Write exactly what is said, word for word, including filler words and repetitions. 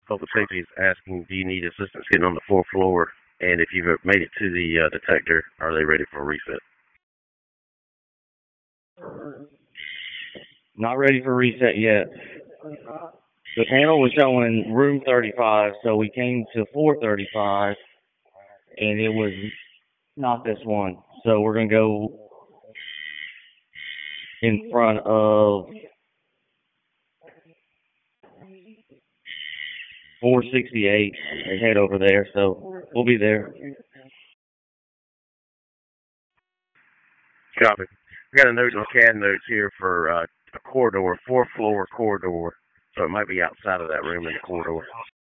Public Safety is asking, do you need assistance getting on the fourth floor? And if you've made it to the uh, detector, are they ready for a reset? Not ready for reset yet. The panel was showing room thirty-five, so we came to four thirty-five, and it was not this one. So we're going to go in front of four sixty-eight and head over there. So we'll be there. Copy. We got a note on C A D notes here for uh, a corridor, fourth floor corridor. So it might be outside of that room in the corridor.